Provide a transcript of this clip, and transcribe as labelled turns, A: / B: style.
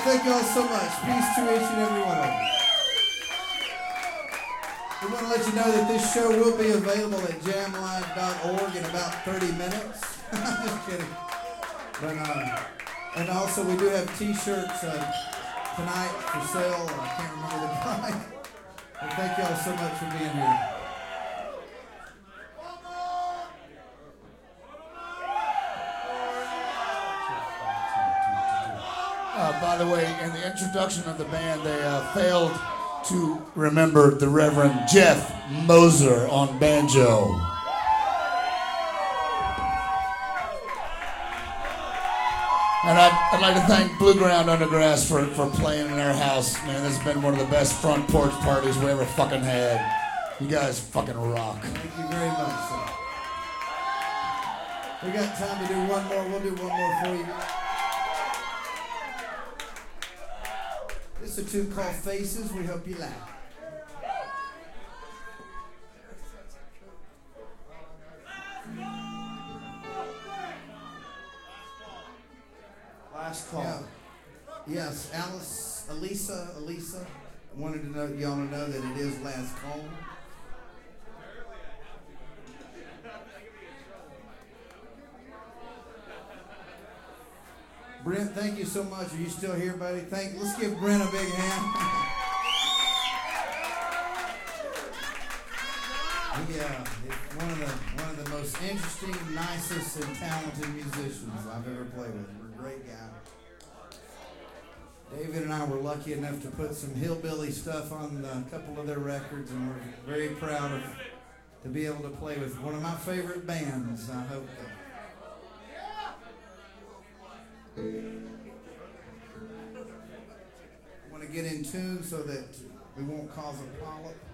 A: thank y'all so much. Peace to each and every one of you. We want to let you know that this show will be available at jamlive.org in about 30 minutes. Just kidding. But, and also, we do have T-shirts tonight for sale. I can't remember the price. But thank y'all so much for being here.
B: By the way, in the introduction of the band, they failed to remember the Reverend Jeff Moser on banjo. And I'd like to thank Blue Ground Undergrass for playing in our house. Man, this has been one of the best front porch parties we ever fucking had. You guys fucking rock.
A: Thank you very much, sir. We got time to do one more. We'll do one more for you. This is a tune called Faces. We hope you like it.
B: Last call.
A: Yeah. Yes, Elisa, wanted to know y'all to know that it is last call. Brent, thank you so much. Are you still here, buddy? Let's give Brent a big hand. One of the most interesting, nicest, and talented musicians I've ever played with. We're a great guy. David and I were lucky enough to put some hillbilly stuff on a couple of their records, and we're very proud to be able to play with one of my favorite bands. I hope that. I want to get in tune so that we won't cause a polyp.